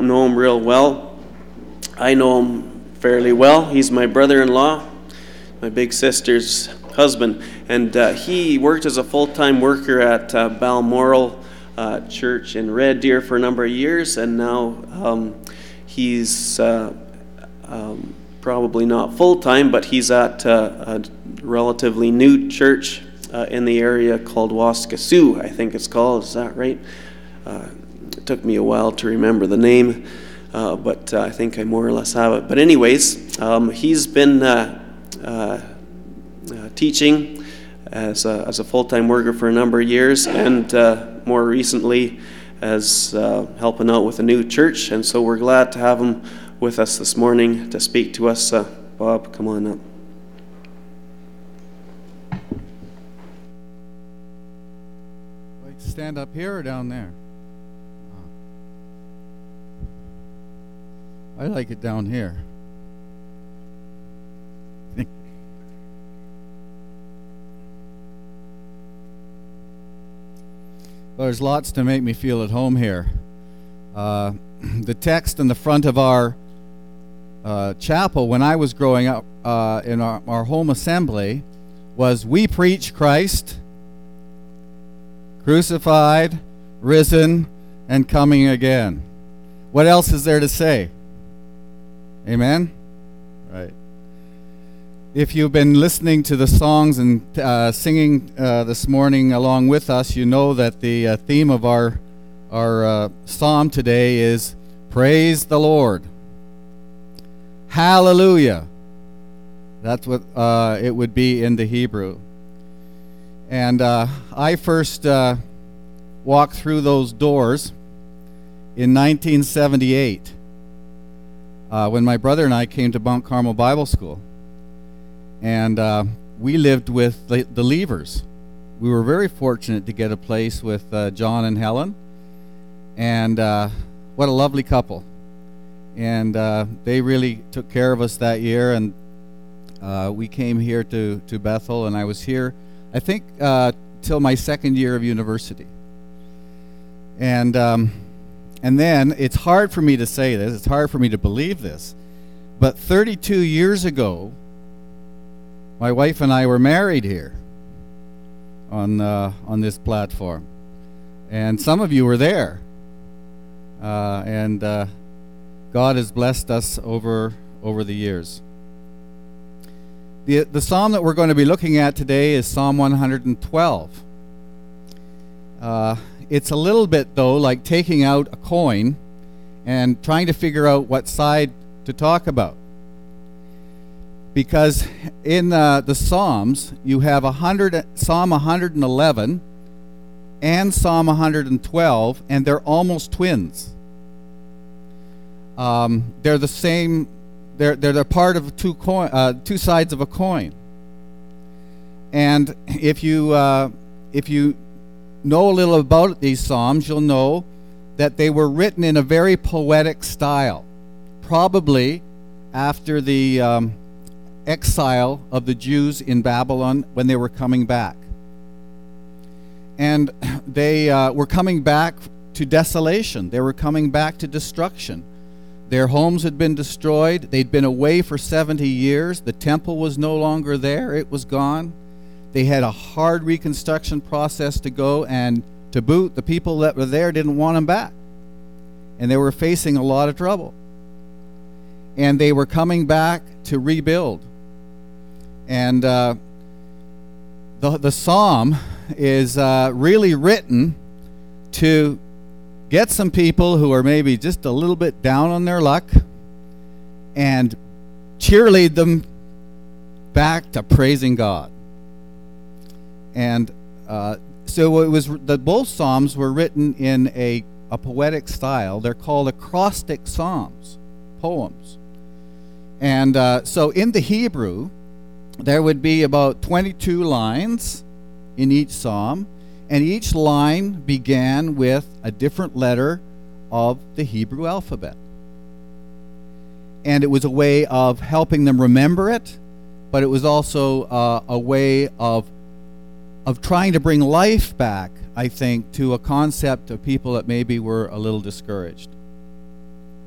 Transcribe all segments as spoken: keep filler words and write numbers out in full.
don't know him real well. I know him fairly well. He's my brother-in-law, my big sister's husband, and uh, he worked as a full-time worker at uh, Balmoral uh, Church in Red Deer for a number of years, and now um, he's uh, um, probably not full-time, but he's at uh, a relatively new church uh, in the area called Waskesiu, I think it's called. Is that right? Uh, it took me a while to remember the name, uh, but uh, I think I more or less have it. But anyways, um, he's been uh, uh, uh, teaching as a, as a full-time worker for a number of years, and uh, more recently as uh, helping out with a new church. And so we're glad to have him with us this morning to speak to us. Uh, Bob, come on up. Like stand up here or down there? I like it down here. Well, there's lots to make me feel at home here. Uh, the text in the front of our uh, chapel when I was growing up uh, in our, our home assembly was, "We preach Christ, crucified, risen, and coming again." What else is there to say? Amen? Right. If you've been listening to the songs and uh, singing uh, this morning along with us, you know that the uh, theme of our our uh, psalm today is "Praise the Lord." Hallelujah. That's what uh, it would be in the Hebrew. And uh, I first uh, walked through those doors in nineteen seventy-eight uh, when my brother and I came to Mount Carmel Bible School. And uh, we lived with the, the Levers. We were very fortunate to get a place with uh, John and Helen. And uh, what a lovely couple. And uh, they really took care of us that year. And uh, we came here to, to Bethel, and I was here, I think, uh, till my second year of university. And, um, and then, it's hard for me to say this, it's hard for me to believe this, but thirty-two years ago, my wife and I were married here on uh, on this platform, and some of you were there, uh, and uh, God has blessed us over over the years. The the psalm that we're going to be looking at today is Psalm one hundred twelve. Uh, it's a little bit, though, like taking out a coin and trying to figure out what side to talk about. Because in uh, the Psalms, you have one hundred, Psalm one hundred eleven and Psalm one hundred twelve, and they're almost twins. Um, they're the same. They're they're, they're part of two coin, uh, two sides of a coin. And if you uh, if you know a little about these Psalms, you'll know that they were written in a very poetic style, probably after the Um, exile of the Jews in Babylon when they were coming back. And they uh, were coming back to desolation. They were coming back to destruction. Their homes had been destroyed. They'd been away for seventy years. The temple was no longer there. It was gone. They had a hard reconstruction process to go, and to boot, the people that were there didn't want them back. And they were facing a lot of trouble. And they were coming back to rebuild. And uh, the the psalm is uh, really written to get some people who are maybe just a little bit down on their luck and cheerlead them back to praising God. And uh, so it was the both psalms were written in a, a poetic style. They're called acrostic psalms, poems. And uh, so in the Hebrew, there would be about twenty-two lines in each psalm, and each line began with a different letter of the Hebrew alphabet. And it was a way of helping them remember it, but it was also uh, a way of of trying to bring life back, I think, to a concept of people that maybe were a little discouraged.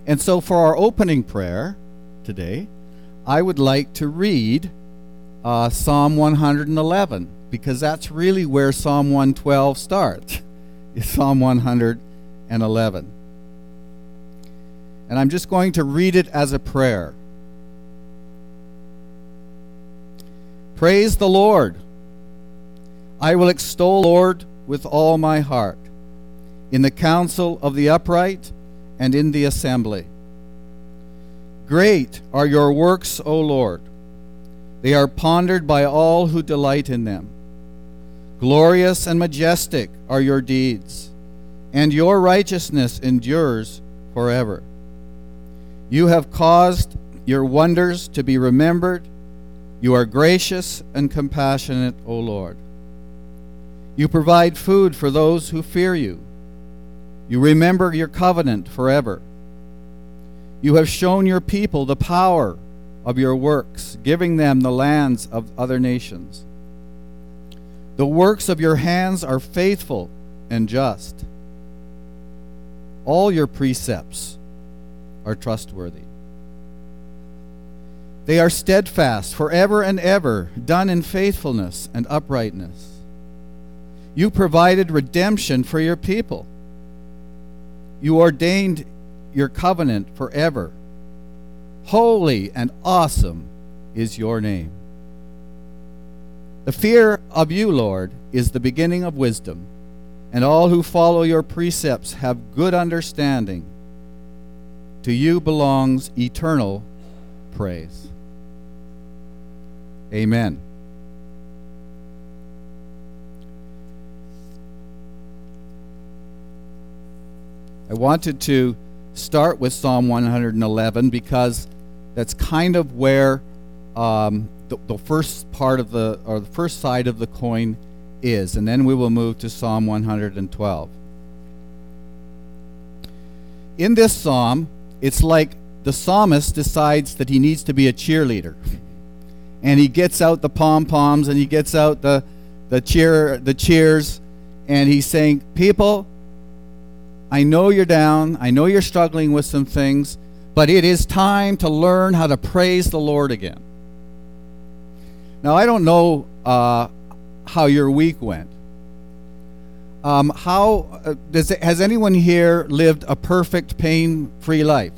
And so for our opening prayer today, I would like to read uh, Psalm one hundred eleven, because that's really where Psalm one twelve starts, is Psalm one hundred eleven. And I'm just going to read it as a prayer. Praise the Lord. I will extol the Lord with all my heart, in the council of the upright and in the assembly. Great are your works, O Lord. They are pondered by all who delight in them. Glorious and majestic are your deeds, and your righteousness endures forever. You have caused your wonders to be remembered. You are gracious and compassionate, O Lord. You provide food for those who fear you. You remember your covenant forever. You have shown your people the power of your works, giving them the lands of other nations. The works of your hands are faithful and just. All your precepts are trustworthy. They are steadfast forever and ever, done in faithfulness and uprightness. You provided redemption for your people. You ordained your covenant forever. Holy and awesome is your name. The fear of you, Lord, is the beginning of wisdom, and all who follow your precepts have good understanding. To you belongs eternal praise. Amen. I wanted to start with Psalm one hundred eleven because that's kind of where um, the, the first part of the, or the first side of the coin is, and then we will move to Psalm one hundred twelve. In this psalm, it's like the psalmist decides that he needs to be a cheerleader. And he gets out the pom-poms and he gets out the the cheer the cheers, and he's saying, people, I know you're down, I know you're struggling with some things, but it is time to learn how to praise the Lord again. Now, I don't know uh, how your week went. Um, how uh, does it, has anyone here lived a perfect pain-free life?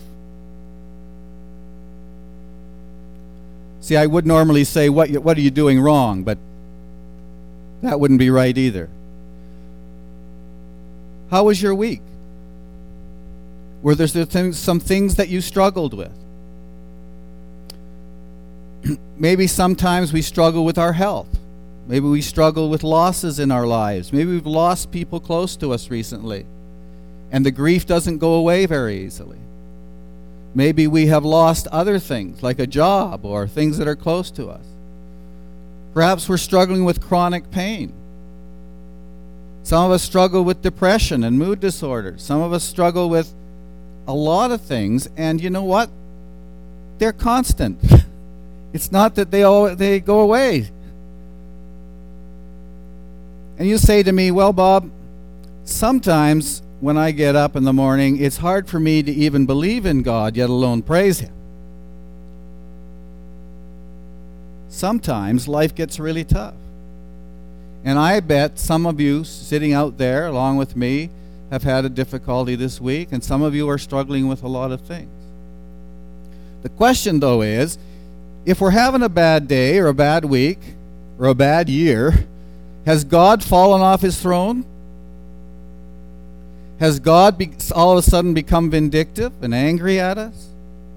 See, I would normally say, what, what are you doing wrong? But that wouldn't be right either. How was your week? Were there some things that you struggled with? Maybe sometimes we struggle with our health. Maybe we struggle with losses in our lives. Maybe we've lost people close to us recently, and the grief doesn't go away very easily. Maybe we have lost other things, like a job or things that are close to us. Perhaps we're struggling with chronic pain. Some of us struggle with depression and mood disorders. Some of us struggle with a lot of things, and you know what? They're constant. It's not that they all they go away. And you say to me, well, Bob, sometimes when I get up in the morning, it's hard for me to even believe in God, yet alone praise Him. Sometimes life gets really tough. And I bet some of you sitting out there along with me have had a difficulty this week, and some of you are struggling with a lot of things. The question, though, is, if we're having a bad day or a bad week or a bad year, has God fallen off His throne? Has God be, all of a sudden become vindictive and angry at us?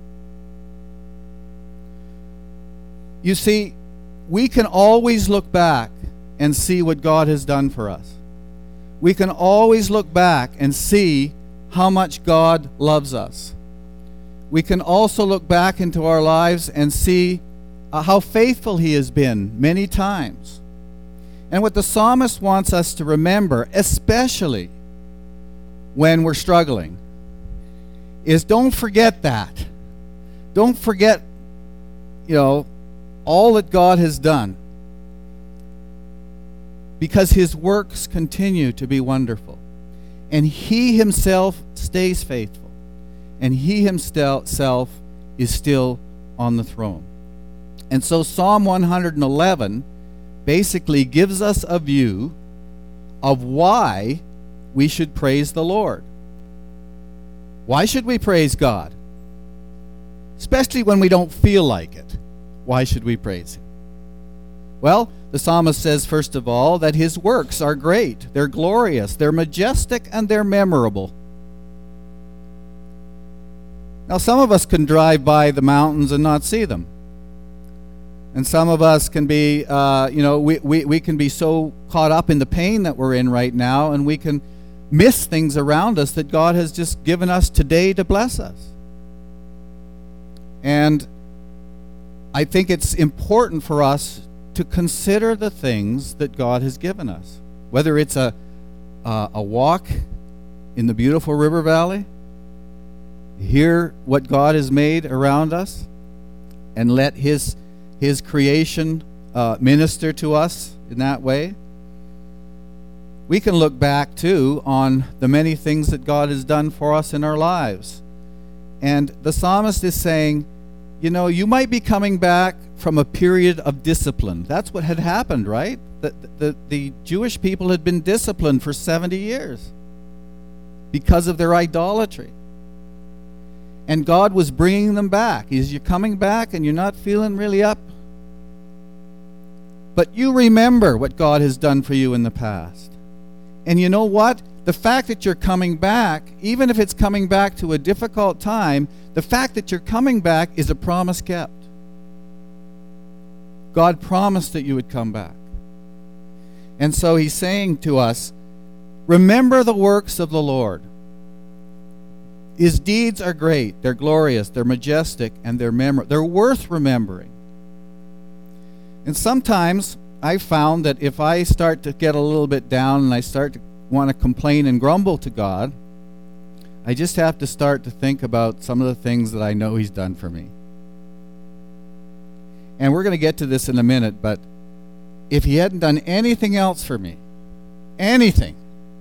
You see, we can always look back and see what God has done for us. We can always look back and see how much God loves us. We can also look back into our lives and see uh, how faithful He has been many times. And what the psalmist wants us to remember, especially when we're struggling, is don't forget that. Don't forget, you know, all that God has done, because His works continue to be wonderful, and He Himself stays faithful. and he himself is still on the throne. And so Psalm one eleven basically gives us a view of why we should praise the Lord. Why should we praise God? Especially when we don't feel like it. Why should we praise him? Well, the psalmist says, first of all, that his works are great, they're glorious, they're majestic, and they're memorable. Now, some of us can drive by the mountains and not see them. And some of us can be, uh, you know, we, we, we can be so caught up in the pain that we're in right now, and we can miss things around us that God has just given us today to bless us. And I think it's important for us to consider the things that God has given us, whether it's a uh, a walk in the beautiful river valley, hear what God has made around us, and let His His creation uh, minister to us in that way. We can look back too on the many things that God has done for us in our lives, and the psalmist is saying, you know, you might be coming back from a period of discipline. That's what had happened, right? The, the, the Jewish people had been disciplined for seventy years because of their idolatry. And God was bringing them back. He's, you're coming back and you're not feeling really up. But you remember what God has done for you in the past. And you know what? The fact that you're coming back, even if it's coming back to a difficult time, the fact that you're coming back is a promise kept. God promised that you would come back. And so he's saying to us, remember the works of the Lord. His deeds are great, they're glorious, they're majestic, and they're memorable. They're worth remembering. And sometimes I've found that if I start to get a little bit down and I start to want to complain and grumble to God, I just have to start to think about some of the things that I know He's done for me. And we're going to get to this in a minute, but if He hadn't done anything else for me, anything,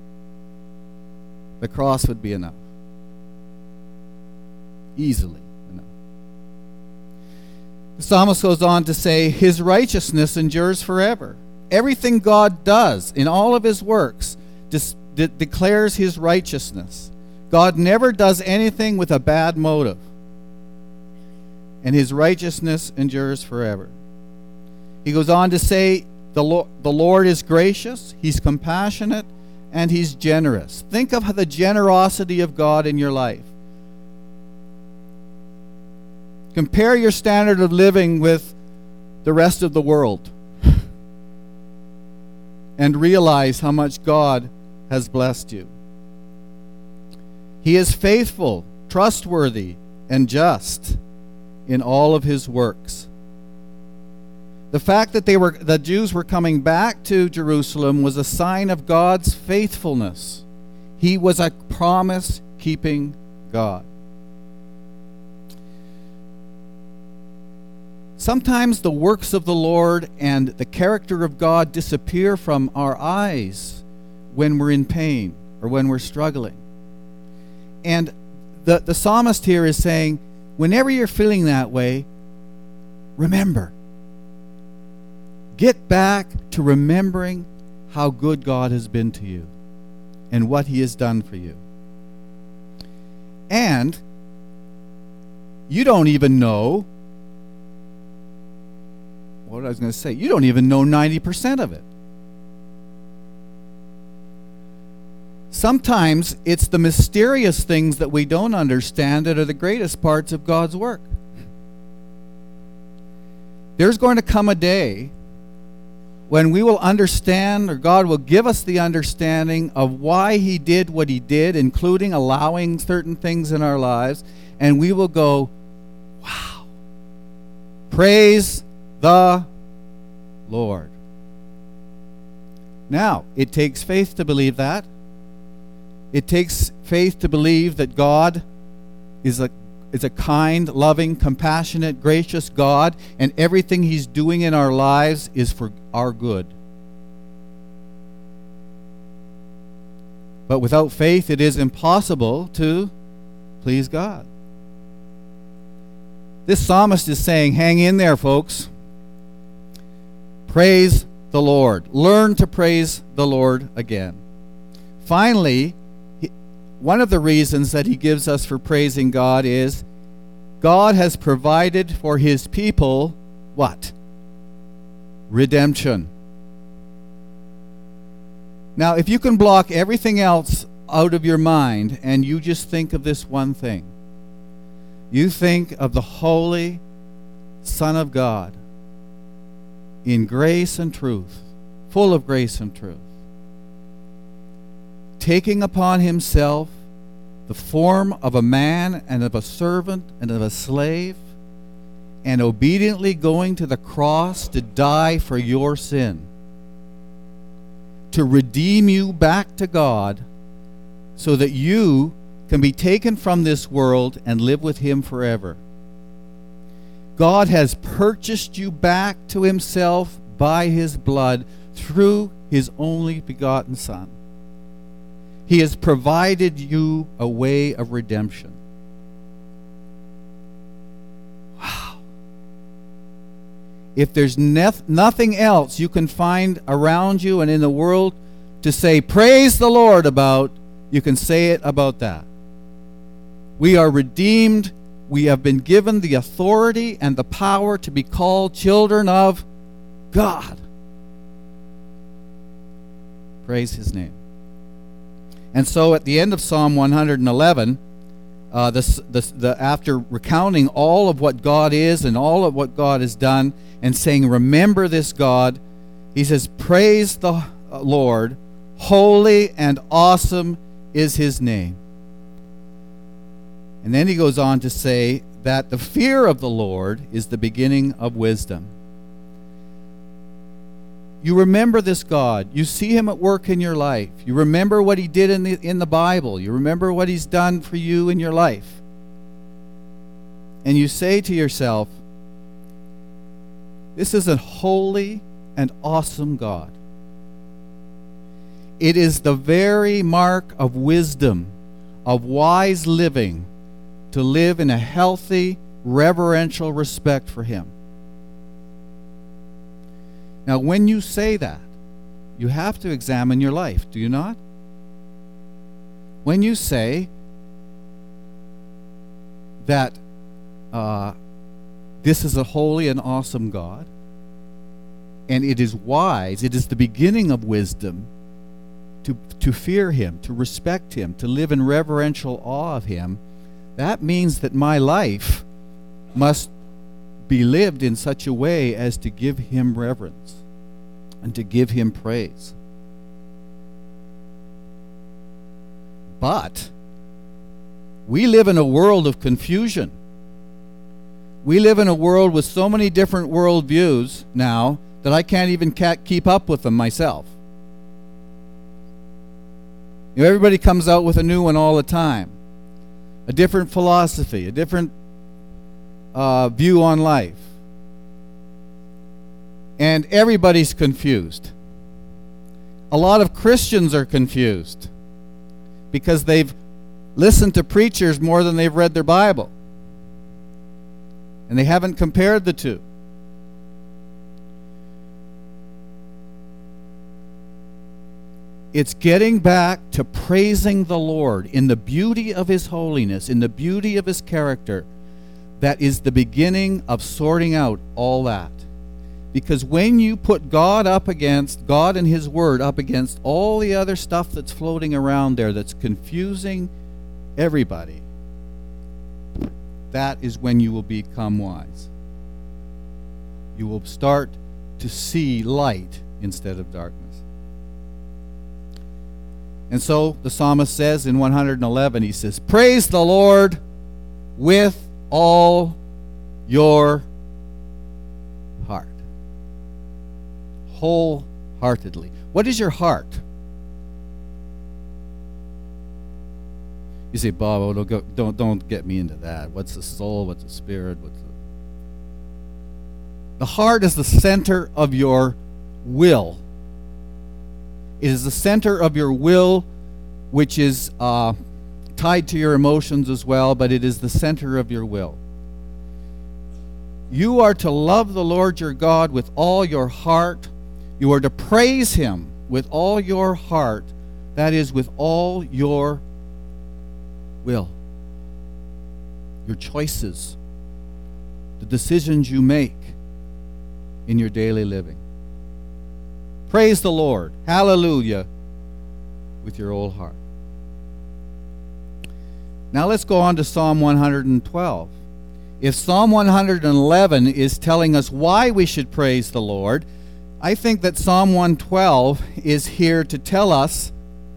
the cross would be enough. Easily enough. The psalmist goes on to say, His righteousness endures forever. Everything God does in all of His works dis- de- declares His righteousness. God never does anything with a bad motive. And His righteousness endures forever. He goes on to say, the, Lo- the Lord is gracious, He's compassionate, and He's generous. Think of the generosity of God in your life. Compare your standard of living with the rest of the world and realize how much God has blessed you. He is faithful, trustworthy, and just in all of His works. The fact that they were the Jews were coming back to Jerusalem was a sign of God's faithfulness. He was a promise-keeping God. Sometimes the works of the Lord and the character of God disappear from our eyes when we're in pain or when we're struggling. And the, the psalmist here is saying, whenever you're feeling that way, remember. Get back to remembering how good God has been to you and what He has done for you. And you don't even know what I was going to say. You don't even know ninety percent of it. Sometimes it's the mysterious things that we don't understand that are the greatest parts of God's work. There's going to come a day when we will understand, or God will give us the understanding of why He did what He did, including allowing certain things in our lives, and we will go, wow, praise the Lord. Now, it takes faith to believe that. It takes faith to believe that God is a is a kind, loving, compassionate, gracious God, and everything He's doing in our lives is for our good. But without faith, it is impossible to please God. This psalmist is saying, hang in there, folks. Praise the Lord. Learn to praise the Lord again. Finally, one of the reasons that he gives us for praising God is God has provided for his people what? Redemption. Now, if you can block everything else out of your mind and you just think of this one thing, you think of the holy Son of God in grace and truth, full of grace and truth, taking upon himself the form of a man and of a servant and of a slave, and obediently going to the cross to die for your sin, to redeem you back to God so that you can be taken from this world and live with him forever. God has purchased you back to himself by his blood through his only begotten Son. He has provided you a way of redemption. Wow. If there's nef- nothing else you can find around you and in the world to say, praise the Lord about, you can say it about that. We are redeemed. We have been given the authority and the power to be called children of God. Praise his name. And so at the end of Psalm one hundred eleven, uh, this, this, the, after recounting all of what God is and all of what God has done and saying, remember this God, he says, praise the Lord, holy and awesome is his name. And then he goes on to say that the fear of the Lord is the beginning of wisdom. You remember this God. You see him at work in your life. You remember what he did in the, in the Bible. You remember what he's done for you in your life. And you say to yourself, this is a holy and awesome God. It is the very mark of wisdom, of wise living, to live in a healthy, reverential respect for him. Now, when you say that, you have to examine your life, do you not? When you say that uh, this is a holy and awesome God, and it is wise, it is the beginning of wisdom to, to fear him, to respect him, to live in reverential awe of him, that means that my life must be lived in such a way as to give him reverence and to give him praise. But we live in a world of confusion. We live in a world with so many different worldviews now that I can't even ca- keep up with them myself. You know, everybody comes out with a new one all the time. A different philosophy, a different uh, view on life. And everybody's confused. A lot of Christians are confused because they've listened to preachers more than they've read their Bible. And they haven't compared the two. It's getting back to praising the Lord in the beauty of his holiness, in the beauty of his character, that is the beginning of sorting out all that. Because when you put God up against, God and his word up against all the other stuff that's floating around there that's confusing everybody, that is when you will become wise. You will start to see light instead of darkness. And so the psalmist says in one hundred eleven, he says, praise the Lord with all your heart. Wholeheartedly. What is your heart? You say, Bob, oh, don't, go, don't, don't get me into that. What's the soul? What's the spirit? What's the... the heart is the center of your will. It is the center of your will, which is uh, tied to your emotions as well, but it is the center of your will. You are to love the Lord your God with all your heart. You are to praise him with all your heart. That is, with all your will. Your choices. The decisions you make in your daily living. Praise the Lord. Hallelujah. With your whole heart. Now let's go on to Psalm one hundred twelve. If Psalm one hundred eleven is telling us why we should praise the Lord, I think that Psalm one twelve is here to tell us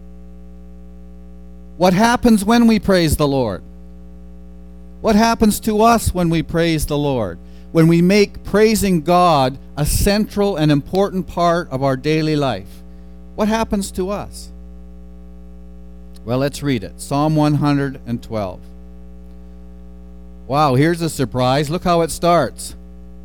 what happens when we praise the Lord. What happens to us when we praise the Lord? When we make praising God a central and important part of our daily life. What happens to us? Well, let's read it. Psalm one hundred twelve. Wow, here's a surprise. Look how it starts.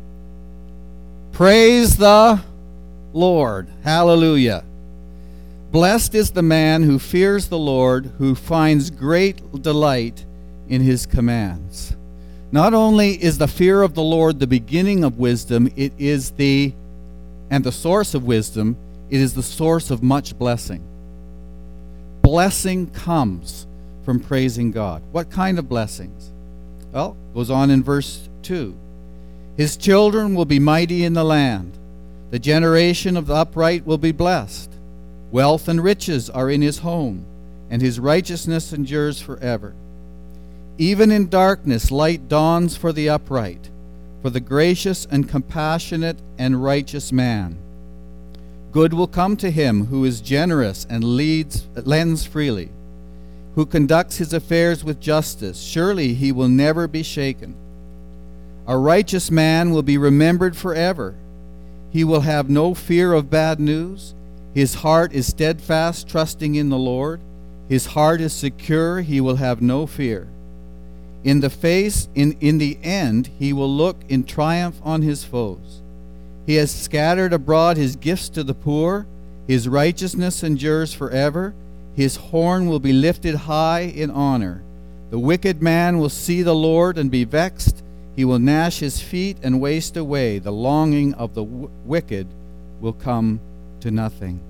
Praise the Lord. Hallelujah. Blessed is the man who fears the Lord, who finds great delight in his commands. Not only is the fear of the Lord the beginning of wisdom, it is the, and the source of wisdom, it is the source of much blessing. Blessing comes from praising God. What kind of blessings? Well, it goes on in verse two. His children will be mighty in the land. The generation of the upright will be blessed. Wealth and riches are in his home, and his righteousness endures forever. Even in darkness light dawns for the upright, for the gracious and compassionate and righteous man. Good will come to him who is generous and leads, lends freely, who conducts his affairs with justice. Surely he will never be shaken. A righteous man will be remembered forever. He will have no fear of bad news. His heart is steadfast, trusting in the Lord. His heart is secure. He will have no fear. In the face, in, in the end, he will look in triumph on his foes. He has scattered abroad his gifts to the poor. His righteousness endures forever. His horn will be lifted high in honor. The wicked man will see the Lord and be vexed. He will gnash his feet and waste away. The longing of the w- wicked will come to nothing.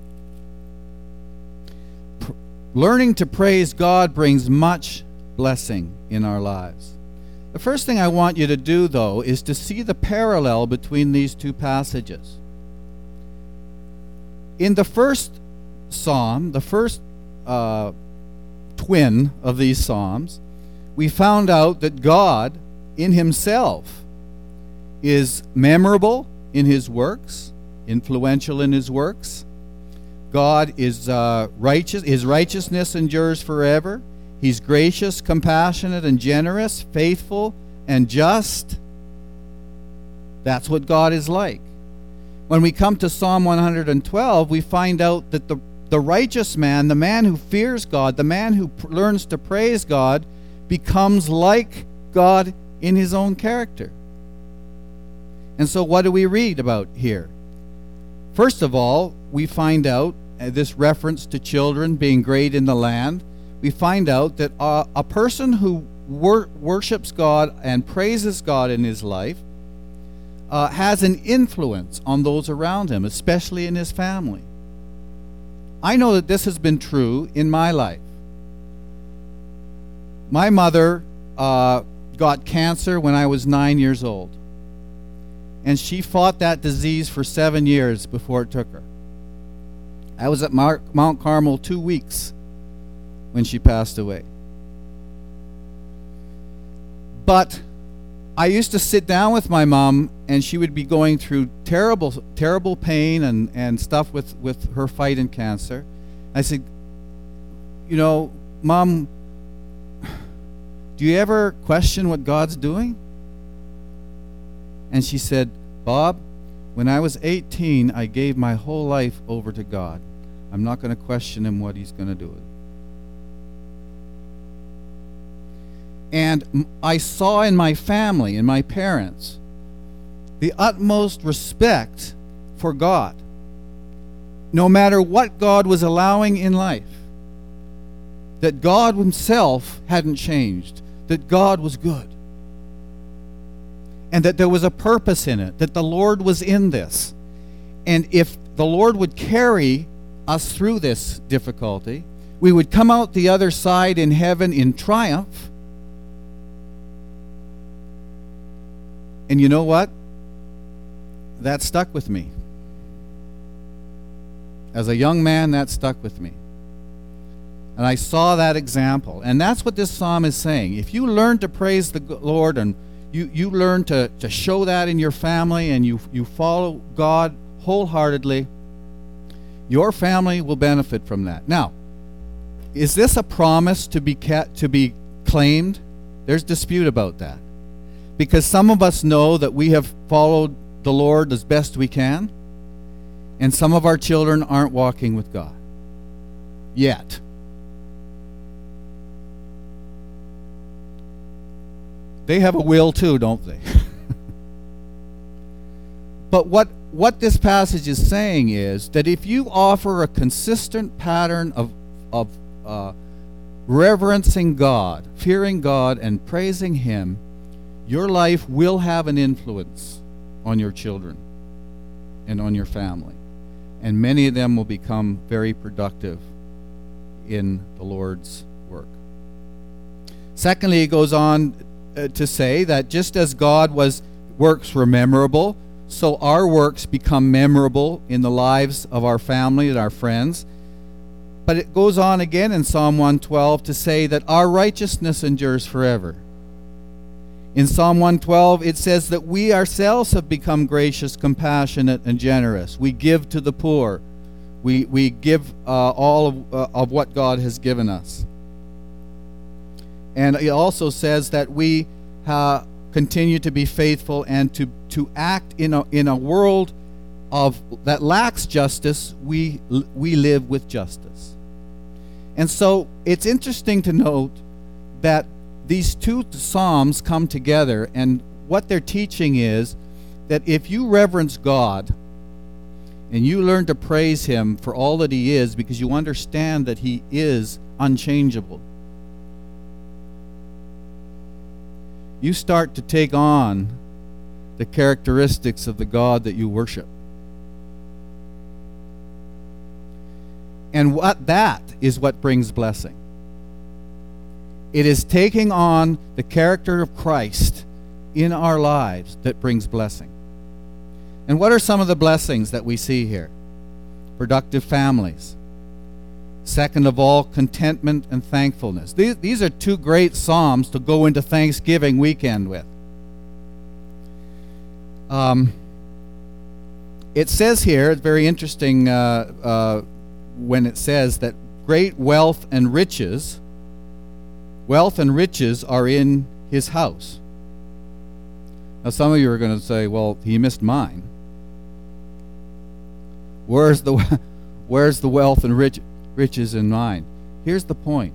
Pr- learning to praise God brings much blessing in our lives. The first thing I want you to do, though, is to see the parallel between these two passages. In the first psalm, the first uh, twin of these psalms, we found out that God in himself is memorable in his works, influential in his works. God is uh, righteous. His righteousness endures forever. He's gracious, compassionate, and generous, faithful, and just. That's what God is like. When we come to Psalm one hundred twelve, we find out that the, the righteous man, the man who fears God, the man who pr- learns to praise God, becomes like God in his own character. And so what do we read about here? First of all, we find out uh, this reference to children being great in the land. We find out that uh, a person who wor- worships God and praises God in his life uh, has an influence on those around him, especially in his family. I know that this has been true in my life. My mother uh, got cancer when I was nine years old, and she fought that disease for seven years before it took her. I was at Mar- Mount Carmel two weeks when she passed away. But I used to sit down with my mom, and she would be going through terrible, terrible pain and, and stuff with, with her fight in cancer. I said, you know, Mom, do you ever question what God's doing? And she said, Bob, when I was eighteen, I gave my whole life over to God. I'm not going to question him what he's going to do with it. And I saw in my family, in my parents, the utmost respect for God, no matter what God was allowing in life. that God himself hadn't changed, that God was good, and that there was a purpose in it, that the Lord was in this. And if the Lord would carry us through this difficulty, we would come out the other side in heaven in triumph. And you know what? That stuck with me. As a young man, that stuck with me. And I saw that example. And that's what this psalm is saying. If you learn to praise the Lord, and you, you learn to, to show that in your family, and you, you follow God wholeheartedly, your family will benefit from that. Now, is this a promise to be ca- to be claimed? There's dispute about that. Because some of us know that we have followed the Lord as best we can, and some of our children aren't walking with God yet. They have a will too, don't they? But what, what this passage is saying is that if you offer a consistent pattern of, of uh, reverencing God, fearing God, and praising Him, your life will have an influence on your children and on your family. And many of them will become very productive in the Lord's work. Secondly, it goes on uh, to say that just as God was works were memorable, so our works become memorable in the lives of our family and our friends. But it goes on again in Psalm one twelve to say that our righteousness endures forever. In Psalm one twelve, it says that we ourselves have become gracious, compassionate, and generous. We give to the poor. We, we give uh, all of, uh, of what God has given us. And it also says that we uh, continue to be faithful and to, to act in a, in a world of that lacks justice. We, we live with justice. And so it's interesting to note that these two psalms come together, and what they're teaching is that if you reverence God and you learn to praise Him for all that He is, because you understand that He is unchangeable, you start to take on the characteristics of the God that you worship. And what that is what brings blessing. It is taking on the character of Christ in our lives that brings blessing. And what are some of the blessings that we see here? Productive families. Second of all, contentment and thankfulness. These, these are two great psalms to go into Thanksgiving weekend with. Um, it says here, it's very interesting uh, uh, when it says that great wealth and riches Wealth and riches are in His house. Now some of you are going to say, well, He missed mine. Where's the, where's the wealth and rich, riches in mine? Here's the point.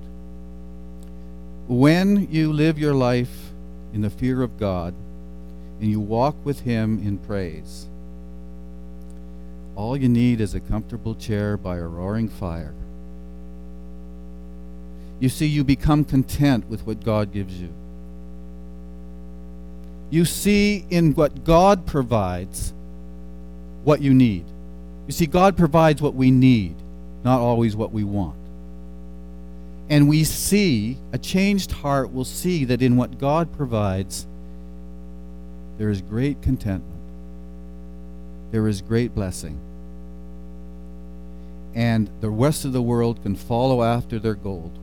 When you live your life in the fear of God and you walk with Him in praise, all you need is a comfortable chair by a roaring fire. You see, you become content with what God gives you. You see in what God provides what you need. You see, God provides what we need, not always what we want. And we see, a changed heart will see that in what God provides, there is great contentment. There is great blessing. And the rest of the world can follow after their gold.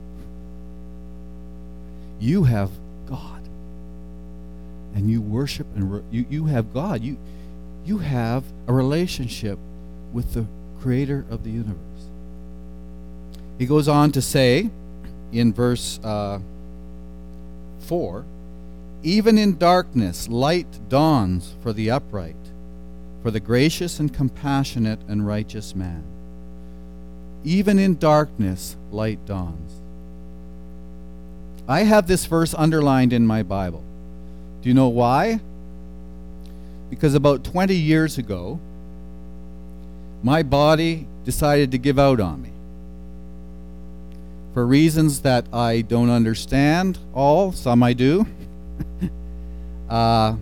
You have God, and you worship, and re- you, you have God. You, you have a relationship with the Creator of the universe. He goes on to say in verse uh, four, even in darkness light dawns for the upright, for the gracious and compassionate and righteous man. Even in darkness light dawns. I have this verse underlined in my Bible. Do you know why? Because about twenty years ago, my body decided to give out on me. for reasons that I don't understand all, some I do. uh,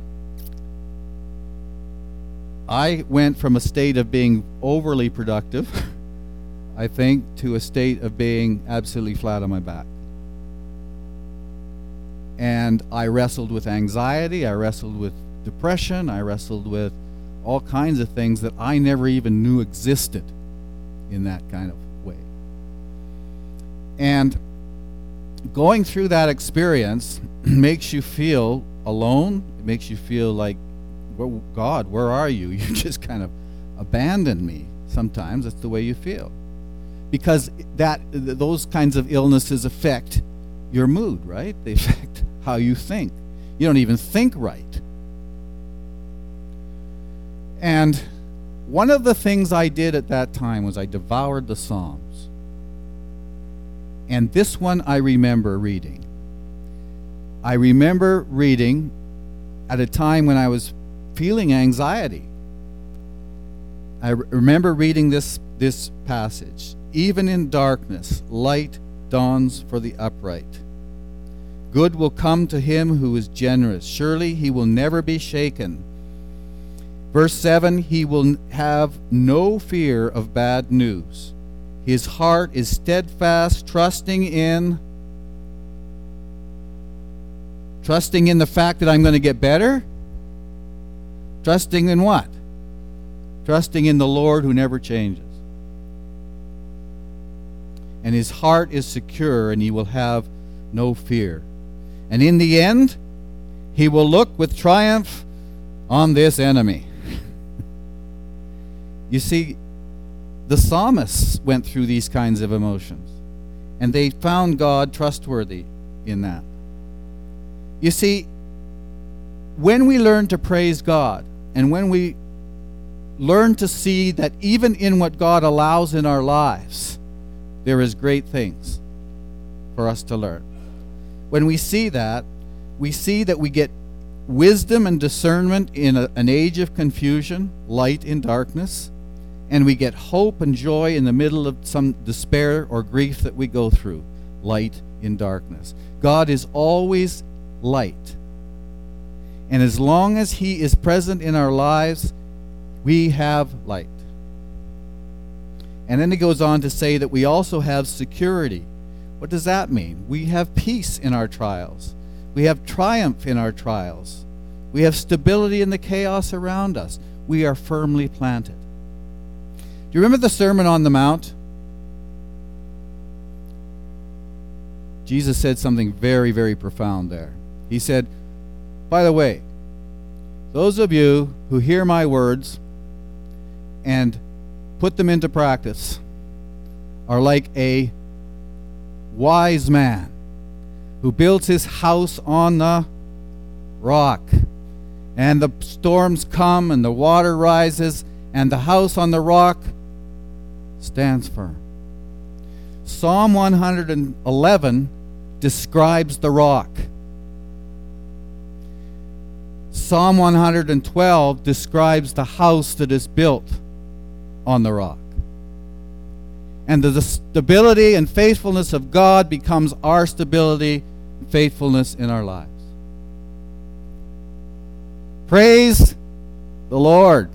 I went from a state of being overly productive, I think, to a state of being absolutely flat on my back. And I wrestled with anxiety, I wrestled with depression, I wrestled with all kinds of things that I never even knew existed in that kind of way. And going through that experience makes you feel alone. It makes you feel like, well, God, where are you? You just kind of abandoned me. Sometimes that's the way you feel. Because that th- those kinds of illnesses affect your mood, right? They affect how you think. You don't even think right. And one of the things I did at that time was I devoured the Psalms. And this one I remember reading. I remember reading at a time when I was feeling anxiety. I re- remember reading this, this passage. Even in darkness, light dawns for the upright. Good will come to him who is generous. Surely he will never be shaken. Verse seven, he will have no fear of bad news. His heart is steadfast, trusting in trusting in the fact that I'm going to get better. Trusting in what? Trusting in the Lord who never changes. And his heart is secure, and he will have no fear. And in the end, he will look with triumph on this enemy. You see, the psalmists went through these kinds of emotions, and they found God trustworthy in that. You see, when we learn to praise God, and when we learn to see that even in what God allows in our lives, there is great things for us to learn. When we see that, we see that we get wisdom and discernment in a, an age of confusion, light in darkness, and we get hope and joy in the middle of some despair or grief that we go through, light in darkness. God is always light. And as long as he is present in our lives, we have light. And then he goes on to say that we also have security. What does that mean? We have peace in our trials. We have triumph in our trials. We have stability in the chaos around us. We are firmly planted. Do you remember the Sermon on the Mount? Jesus said something very, very profound there. He said, by the way, those of you who hear my words and put them into practice are like a wise man who builds his house on the rock. And the storms come and the water rises and the house on the rock stands firm. Psalm one hundred eleven describes the rock. Psalm one hundred twelve describes the house that is built on the rock. And the, the stability and faithfulness of God becomes our stability and faithfulness in our lives. Praise the Lord.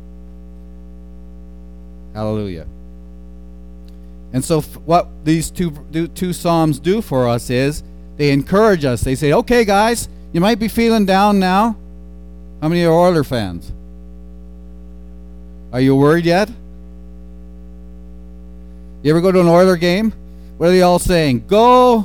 Hallelujah. And so f- what these two, do, two Psalms do for us is they encourage us. They say, okay, guys, you might be feeling down now. How many are Oiler fans? Are you worried yet? You ever go to an Oiler game? What are they all saying? Go!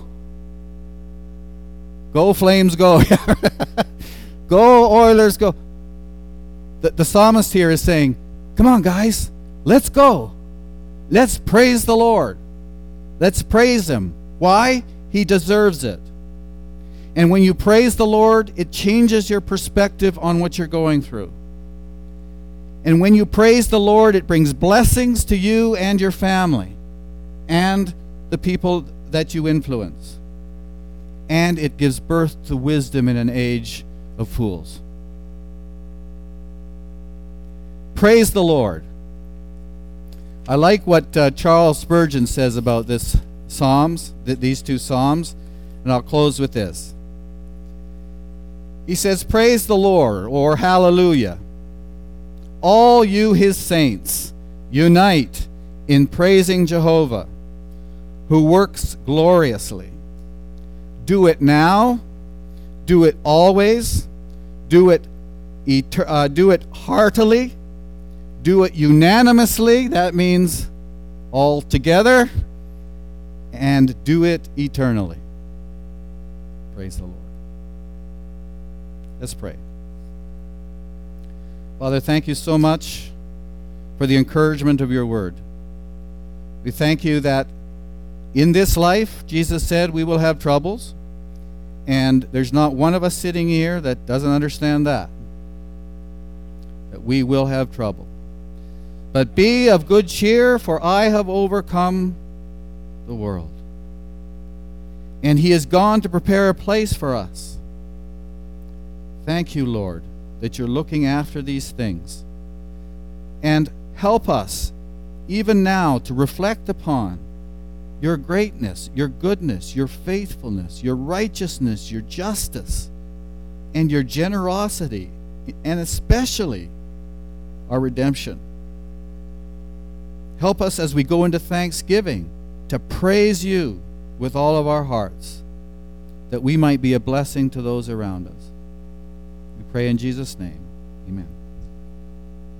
Go Flames, go. Go Oilers, go. The, the psalmist here is saying, come on, guys, let's go. Let's praise the Lord. Let's praise him. Why? He deserves it. And when you praise the Lord, it changes your perspective on what you're going through. And when you praise the Lord, it brings blessings to you and your family and the people that you influence. And it gives birth to wisdom in an age of fools. Praise the Lord. I like what uh, Charles Spurgeon says about this Psalms, th- these two Psalms, and I'll close with this. He says, "Praise the Lord," or hallelujah. "All you his saints, unite in praising Jehovah, who works gloriously. Do it now, do it always, do it eter- uh, do it heartily, do it unanimously," that means all together, "and do it eternally." Praise the Lord. Let's pray. Father, thank you so much for the encouragement of your word. We thank you that in this life, Jesus said, we will have troubles, and there's not one of us sitting here that doesn't understand that, that we will have trouble. But be of good cheer, for I have overcome the world. And he has gone to prepare a place for us. Thank you, Lord, that you're looking after these things. And help us, even now, to reflect upon your greatness, your goodness, your faithfulness, your righteousness, your justice, and your generosity, and especially our redemption. Help us as we go into Thanksgiving to praise you with all of our hearts, that we might be a blessing to those around us. We pray in Jesus' name. Amen.